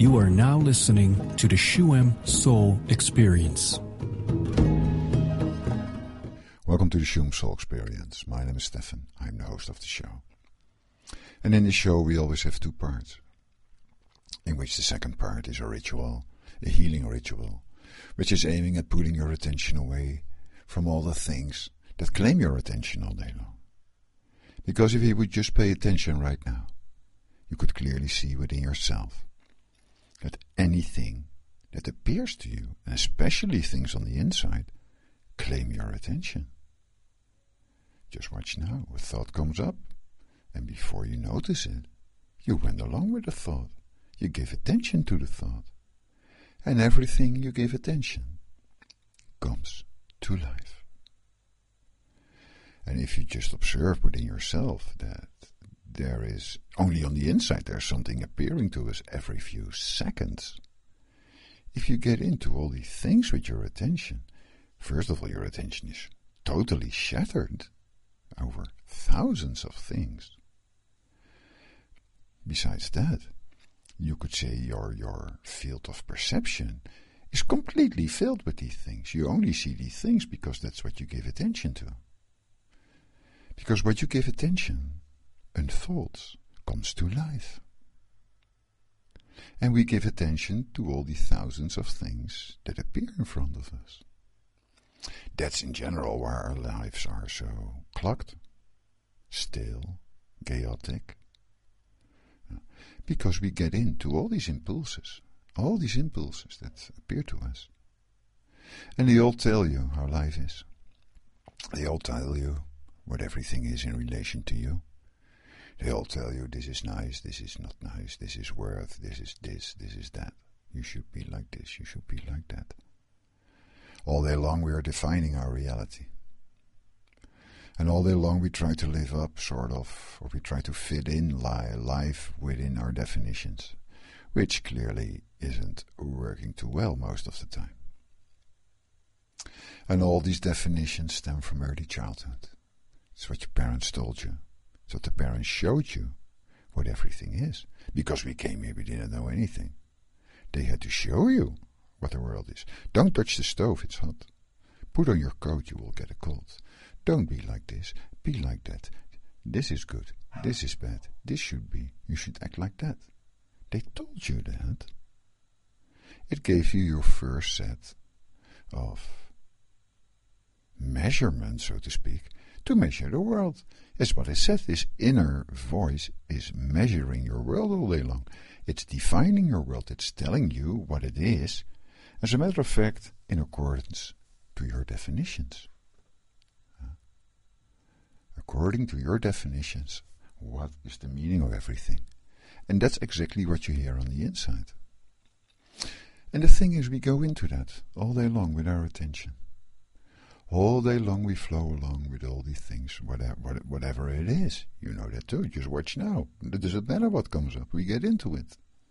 You are now listening to the Shuem Soul Experience. Welcome to the Shuem Soul Experience. My name is Stefan. I'm the host of the show. And in this show we always have two parts, in which the second part is a ritual, a healing ritual, which is aiming at pulling your attention away from all the things that claim your attention all day long. Because if you would just pay attention right now, you could clearly see within yourself that anything that appears to you, and especially things on the inside, claim your attention. Just watch now. A thought comes up, and before you notice it, you went along with the thought. You gave attention to the thought. And everything you give attention comes to life. And if you just observe within yourself that there is, only on the inside, there's something appearing to us every few seconds. If you get into all these things with your attention, first of all, your attention is totally shattered over thousands of things. Besides that, you could say your field of perception is completely filled with these things. You only see these things because that's what you give attention to. Because what you give attention unfolds, comes to life. And we give attention to all the thousands of things that appear in front of us. That's in general why our lives are so clogged, still, chaotic. Because we get into all these impulses that appear to us. And they all tell you how life is. They all tell you what everything is in relation to you. They all tell you this is nice, this is not nice, this is worth, this is that. You should be like this, you should be like that. All day long we are defining our reality. And all day long we try to live up, sort of, or we try to fit in life within our definitions, which clearly isn't working too well most of the time. And all these definitions stem from early childhood. It's what your parents told you. It's what the parents showed you what everything is. Because we came here, we didn't know anything. They had to show you what the world is. Don't touch the stove, it's hot. Put on your coat, you will get a cold. Don't be like this, be like that. This is good, this is bad, this should be, you should act like that. They told you that. It gave you your first set of measurements, so to speak, to measure the world. As what I said, this inner voice is measuring your world all day long. It's defining your world, it's telling you what it is, as a matter of fact, in accordance to your definitions. According to your definitions, what is the meaning of everything? And that's exactly what you hear on the inside. And the thing is, we go into that all day long with our attention. All day long we flow along with all these things, whatever it is. You know that too, just watch now. It doesn't matter what comes up, we get into it.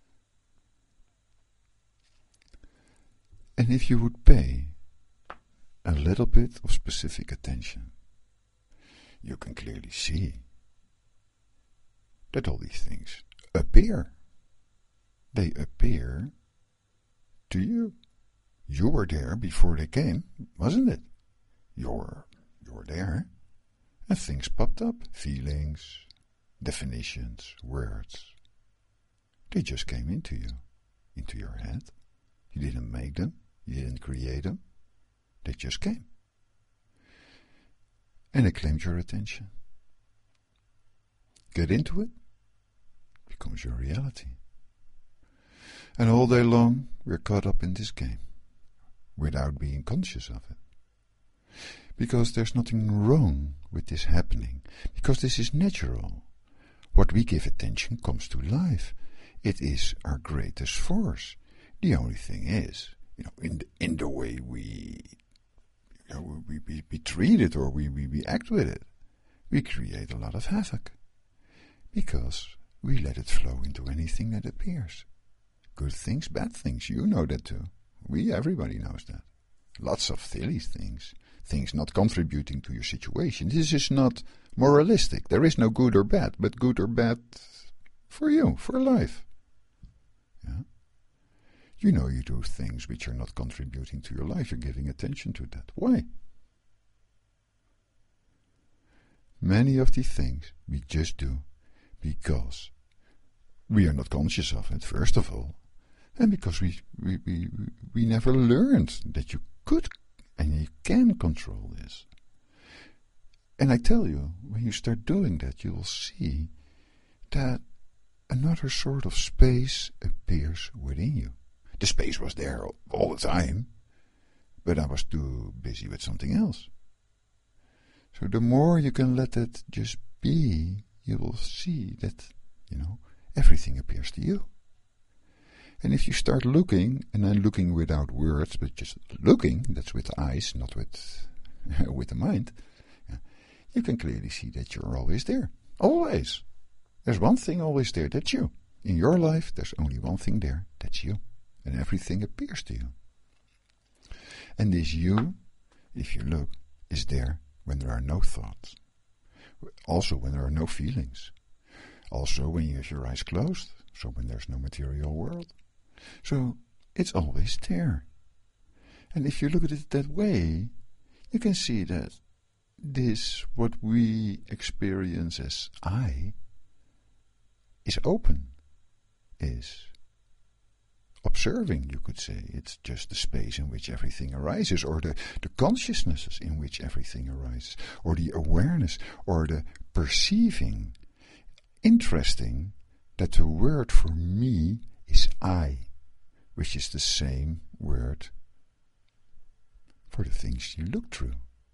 And if you would pay a little bit of specific attention, you can clearly see that all these things appear. They appear to you. You were there before they came, wasn't it? You're there, and things popped up. Feelings, definitions, words. They just came into you, into your head. You didn't make them, you didn't create them. They just came. And they claimed your attention. Get into it, becomes your reality. And all day long, we're caught up in this game, without being conscious of it. Because there's nothing wrong with this happening, because this is natural. What we give attention comes to life. It is our greatest force. The only thing is, in the way we treat it or we act with it, we create a lot of havoc. Because we let it flow into anything that appears. Good things, bad things, you know that too. Everybody knows that. Lots of silly things not contributing to your situation. This is not moralistic. There is no good or bad, but good or bad for you, for life. Yeah? You know you do things which are not contributing to your life. You're giving attention to that. Why? Many of these things we just do because we are not conscious of it, first of all, and because we never learned that you could and you can control this. And I tell you, when you start doing that, you will see that another sort of space appears within you. The space was there all the time, but I was too busy with something else. So the more you can let it just be, you will see that, everything appears to you. And if you start looking, and then looking without words, but just looking, that's with the eyes, not with with the mind, you can clearly see that you're always there. Always. There's one thing always there, that's you. In your life, there's only one thing there, that's you. And everything appears to you. And this you, if you look, is there when there are no thoughts. Also when there are no feelings. Also when you have your eyes closed. So when there's no material world. So it's always there. And if you look at it that way, you can see that this, what we experience as I, is open, is observing, you could say. It's just the space in which everything arises, or the consciousnesses in which everything arises, or the awareness, or the perceiving. Interesting that the word for me is I, which is the same word for the things you look through.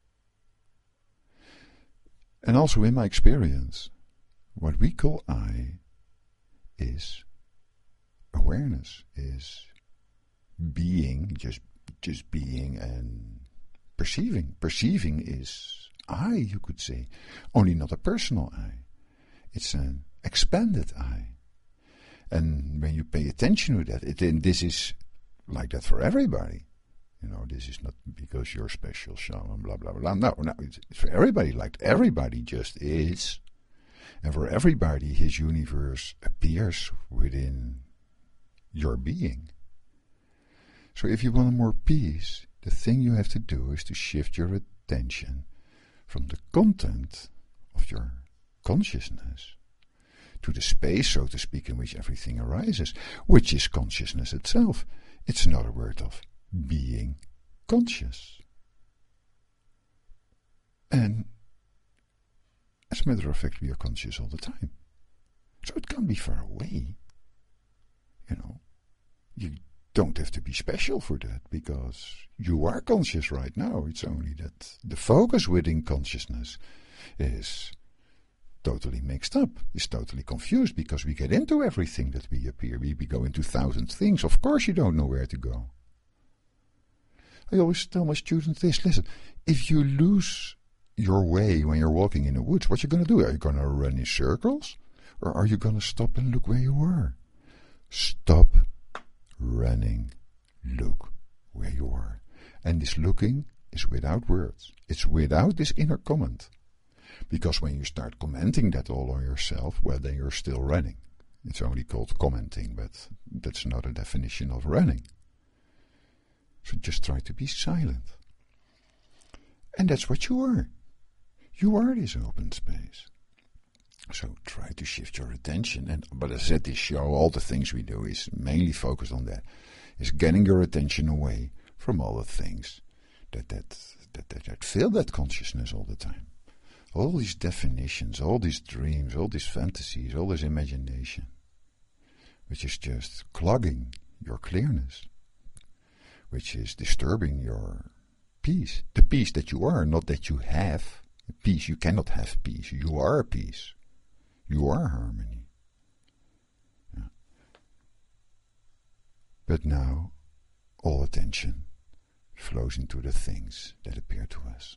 And also in my experience, what we call I is awareness, is being, just being and perceiving. Perceiving is I, you could say, only not a personal I. It's an expanded I. And when you pay attention to that, this is like that for everybody. This is not because you're special, shaman, blah, blah, blah. No, it's for everybody. Like everybody just is. And for everybody, his universe appears within your being. So if you want more peace, the thing you have to do is to shift your attention from the content of your consciousness to the space, so to speak, in which everything arises, which is consciousness itself. It's another word of being conscious. And as a matter of fact, we are conscious all the time. So it can't be far away. You don't have to be special for that, because you are conscious right now. It's only that the focus within consciousness is totally mixed up, is totally confused, because we get into everything that we appear. We go into 1,000 things. Of course you don't know where to go. I always tell my students this: listen, if you lose your way when you're walking in the woods, what are you going to do? Are you going to run in circles? Or are you going to stop and look where you are? Stop running, look where you are. And this looking is without words. It's without this inner comment. Because when you start commenting that all on yourself, well, then you're still running. It's only called commenting, but that's not a definition of running. So just try to be silent. And that's what you are. You are this open space. So try to shift your attention. But as I said, this show, all the things we do is mainly focused on that. Is getting your attention away from all the things that fill that consciousness all the time. All these definitions, all these dreams, all these fantasies, all this imagination, which is just clogging your clearness, which is disturbing your peace. The peace that you are, not that you have peace. You cannot have peace. You are peace. You are harmony. Yeah. But now, all attention flows into the things that appear to us.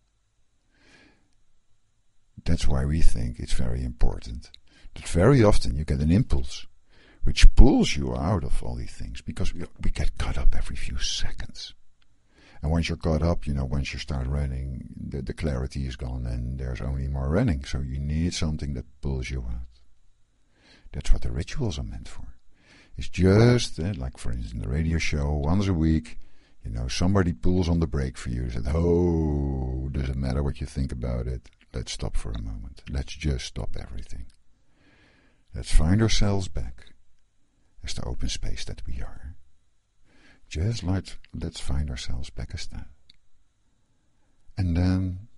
That's why we think it's very important that very often you get an impulse which pulls you out of all these things, because we get caught up every few seconds. And once you're caught up, once you start running, the clarity is gone and there's only more running. So you need something that pulls you out. That's what the rituals are meant for. It's just, like for instance, the radio show, once a week, somebody pulls on the brake for you and says, oh, doesn't matter what you think about it. Let's stop for a moment. Let's just stop everything. Let's find ourselves back as the open space that we are. Just like, let's find ourselves back as that. And then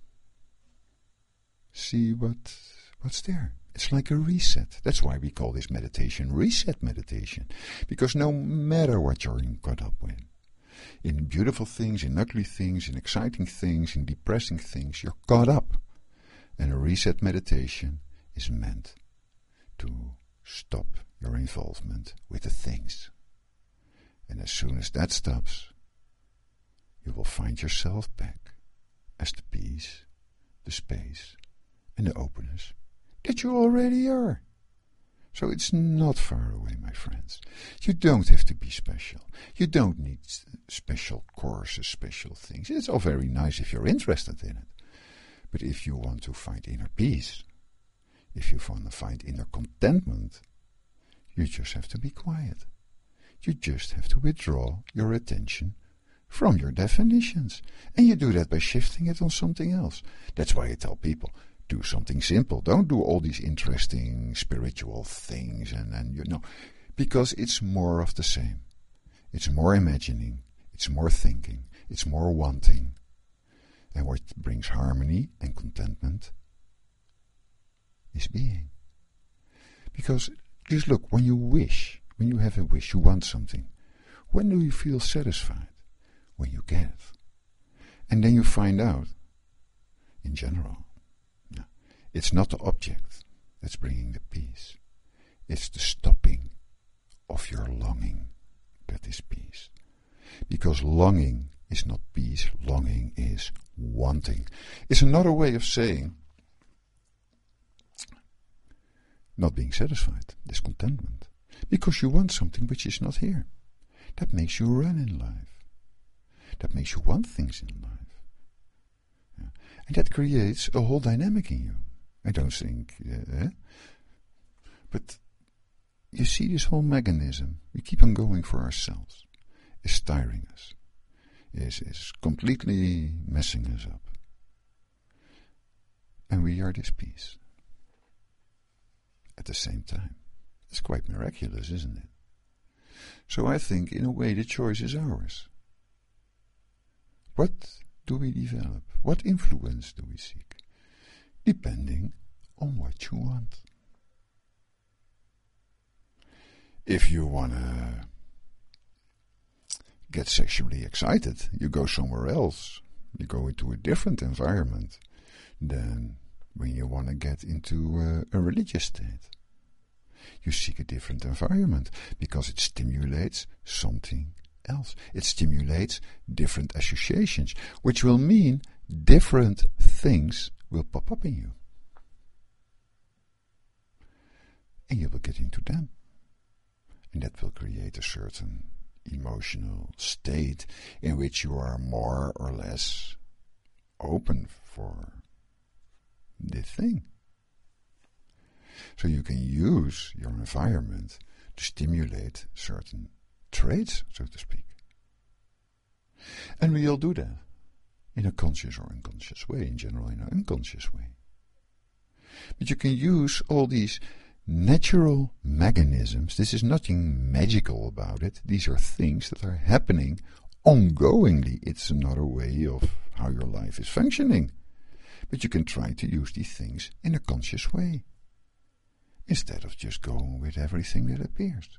see what's there. It's like a reset. That's why we call this meditation reset meditation. Because no matter what you're caught up with, in beautiful things, in ugly things, in exciting things, in depressing things, you're caught up. And a reset meditation is meant to stop your involvement with the things. And as soon as that stops, you will find yourself back as the peace, the space, and the openness that you already are. So it's not far away, my friends. You don't have to be special. You don't need special courses, special things. It's all very nice if you're interested in it. But if you want to find inner peace, if you want to find inner contentment, you just have to be quiet. You just have to withdraw your attention from your definitions. And you do that by shifting it on something else. That's why I tell people, do something simple. Don't do all these interesting spiritual things because it's more of the same. It's more imagining, it's more thinking, it's more wanting. And what brings harmony and contentment is being. Because just look, when you have a wish, you want something. When do you feel satisfied? When you get it. And then you find out, in general, it's not the object that's bringing the peace. It's the stopping of your longing that is peace. Because longing is not peace. Longing is wanting. It's another way of saying not being satisfied, discontentment. Because you want something which is not here. That makes you run in life. That makes you want things in life. Yeah. And that creates a whole dynamic in you. I don't think, but you see this whole mechanism, we keep on going for ourselves, is tiring us, is completely messing us up. And we are this peace. At the same time. It's quite miraculous, isn't it? So I think, in a way, the choice is ours. What do we develop? What influence do we seek? Depending on what you want. If you want to get sexually excited, you go somewhere else. You go into a different environment than when you want to get into a religious state. You seek a different environment because it stimulates something else. It stimulates different associations, which will mean different things will pop up in you. And you will get into them. And that will create a certain emotional state in which you are more or less open for the thing. So you can use your environment to stimulate certain traits, so to speak. And we all do that in a conscious or unconscious way, in general in an unconscious way. But you can use all these natural mechanisms. This is nothing magical about it. These are things that are happening ongoingly. It's another way of how your life is functioning. But you can try to use these things in a conscious way, instead of just going with everything that appears.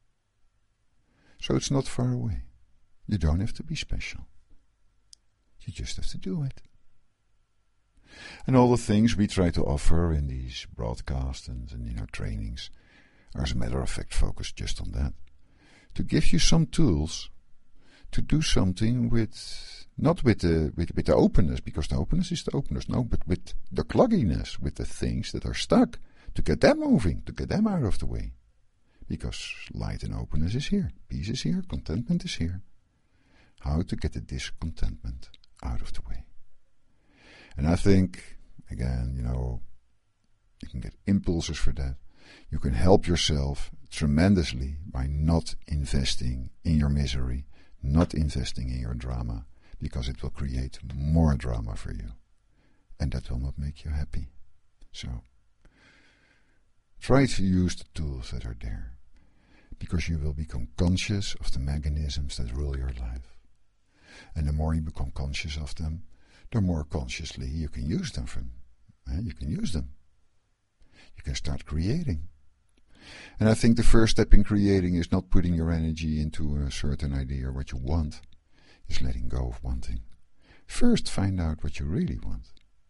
So it's not far away. You don't have to be special. You just have to do it. And all the things we try to offer in these broadcasts and trainings are, as a matter of fact, focused just on that. To give you some tools to do something with, not with the openness, because the openness is the openness, no, but with the clogginess, with the things that are stuck, to get them moving, to get them out of the way. Because light and openness is here, peace is here, contentment is here. How to get the discontentment out of the way. And I think, again, you can get impulses for that. You can help yourself tremendously by not investing in your misery, not investing in your drama, because it will create more drama for you. And that will not make you happy. So, try to use the tools that are there, because you will become conscious of the mechanisms that rule your life. And the more you become conscious of them, the more consciously you can use them. You can use them. You can start creating. And I think the first step in creating is not putting your energy into a certain idea or what you want. It's letting go of wanting. First find out what you really want.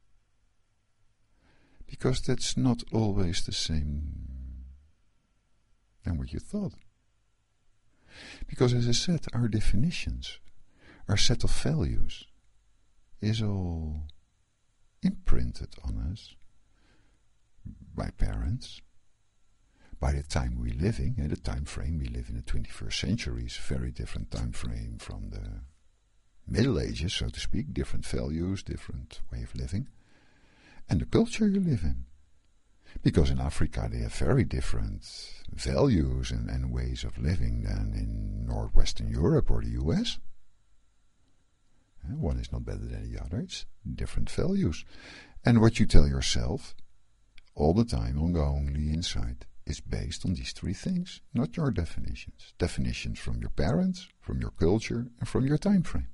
Because that's not always the same than what you thought. Because as I said, our definitions, our set of values, is all imprinted on us by parents, by the time we're living, and the time frame we live in the 21st century is a very different time frame from the Middle Ages, so to speak, different values, different way of living, and the culture you live in. Because in Africa they have very different values and ways of living than in Northwestern Europe or the US. One is not better than the other, it's different values. And what you tell yourself all the time, ongoingly inside, is based on these three things, not your definitions. Definitions from your parents, from your culture, and from your time frame.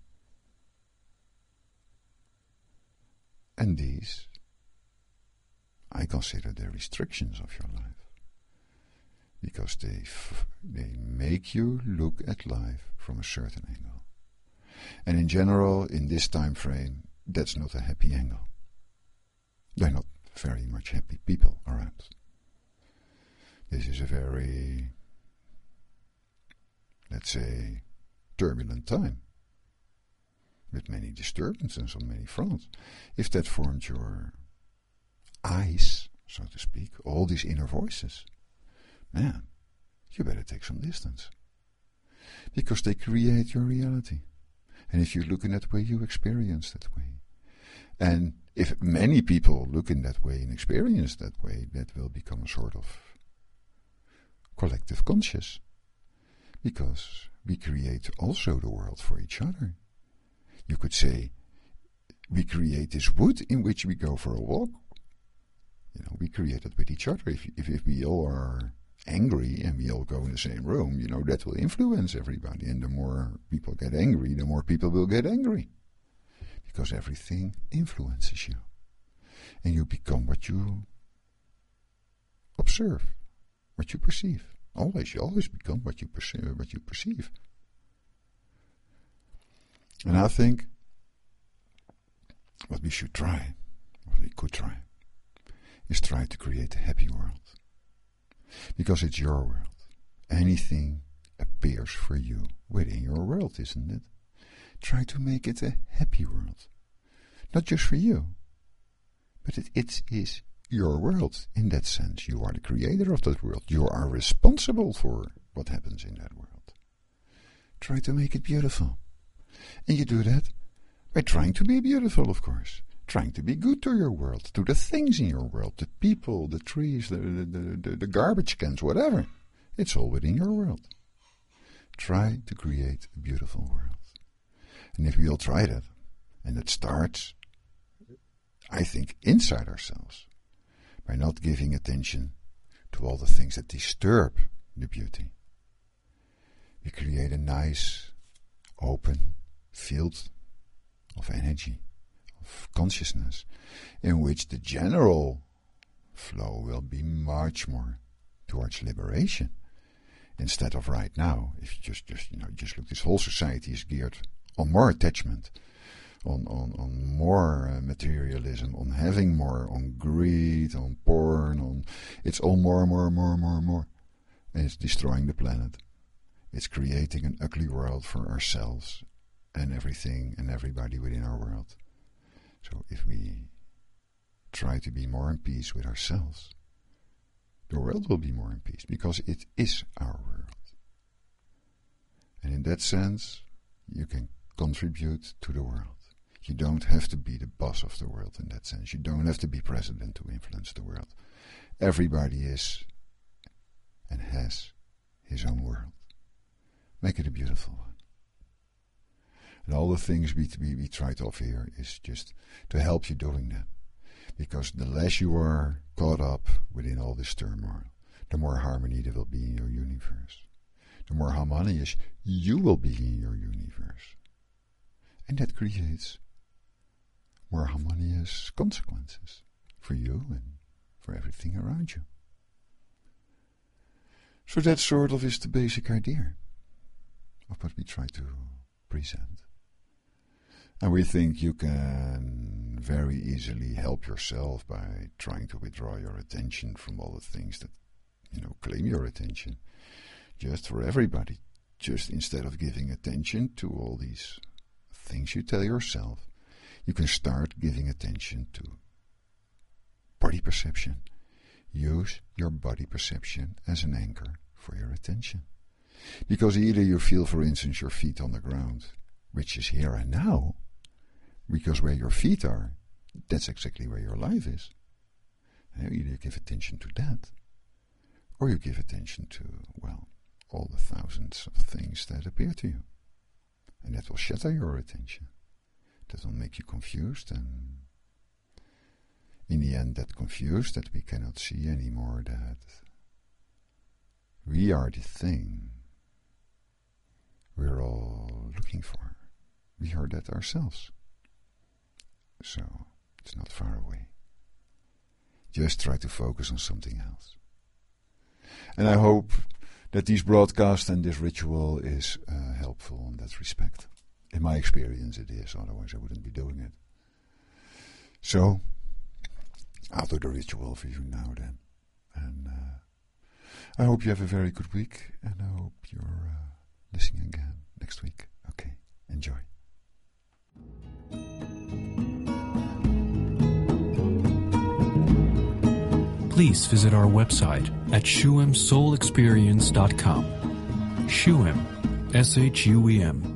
And these, I consider the restrictions of your life, because they make you look at life from a certain angle. And in general, in this time frame, that's not a happy angle. There are not very much happy people around. This is a very, let's say, turbulent time, with many disturbances on many fronts. If that formed your eyes, so to speak, all these inner voices, man, you better take some distance. Because they create your reality. And if you look in that way, you experience that way. And if many people look in that way and experience that way, that will become a sort of collective conscious. Because we create also the world for each other. You could say, we create this wood in which we go for a walk. We create it with each other. If we all are angry and we all go in the same room, that will influence everybody. And the more people get angry, the more people will get angry. Because everything influences you. And you become what you observe, what you perceive. You always become what you perceive. And I think what we should try, what we could try, is try to create a happy world. Because it's your world. Anything appears for you within your world, isn't it? Try to make it a happy world. Not just for you, but it is your world. In that sense, you are the creator of that world. You are responsible for what happens in that world. Try to make it beautiful. And you do that by trying to be beautiful, of course. Trying to be good to your world, to the things in your world, the people, the trees, the garbage cans, whatever. It's all within your world. Try to create a beautiful world. And if we all try that, and it starts, I think, inside ourselves, by not giving attention to all the things that disturb the beauty, we create a nice, open field of energy, of consciousness, in which the general flow will be much more towards liberation. Instead of right now, if you just look, this whole society is geared on more attachment, on more materialism, on having more, on greed, on porn, it's all more. And it's destroying the planet. It's creating an ugly world for ourselves and everything and everybody within our world. So if we try to be more in peace with ourselves, the world will be more in peace, because it is our world. And in that sense, you can contribute to the world. You don't have to be the boss of the world in that sense. You don't have to be president to influence the world. Everybody is and has his own world. Make it a beautiful one. And all the things we try to offer here is just to help you doing that. Because the less you are caught up within all this turmoil, the more harmony there will be in your universe. The more harmonious you will be in your universe. And that creates more harmonious consequences for you and for everything around you. So that sort of is the basic idea of what we try to present. And we think you can very easily help yourself by trying to withdraw your attention from all the things that, claim your attention. Just for everybody. Just instead of giving attention to all these things you tell yourself, you can start giving attention to body perception. Use your body perception as an anchor for your attention. Because either you feel, for instance, your feet on the ground, which is here and now, because where your feet are, that's exactly where your life is. Either you give attention to that, or you give attention to, all the thousands of things that appear to you. And that will shatter your attention. That will make you confused, and in the end, that confused, that we cannot see anymore, that we are the thing we're all looking for. We are that ourselves. So, it's not far away. Just try to focus on something else. And I hope that these broadcasts and this ritual is helpful in that respect. In my experience it is, otherwise I wouldn't be doing it. So, I'll do the ritual for you now then. And I hope you have a very good week, and I hope you're listening again next week. Okay, enjoy. Please visit our website at shuemsoulexperience.com. Shuem, SHUEM.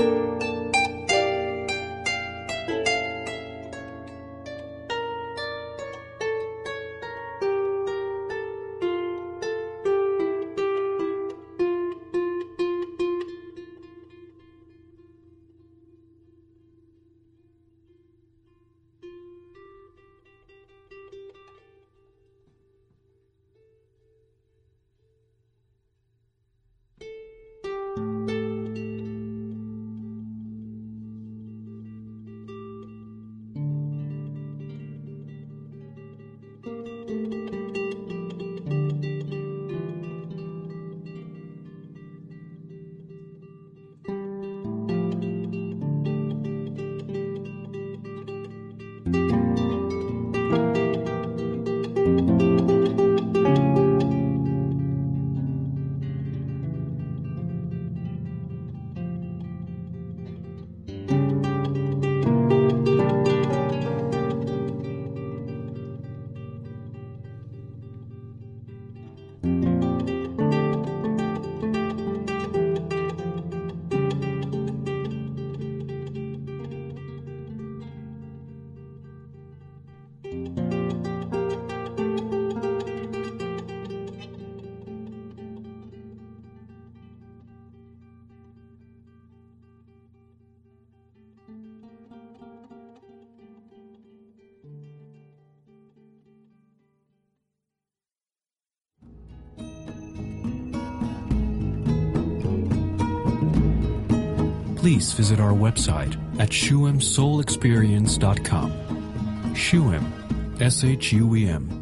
Please visit our website at shuemsoulexperience.com. Shuem, S-H-U-E-M.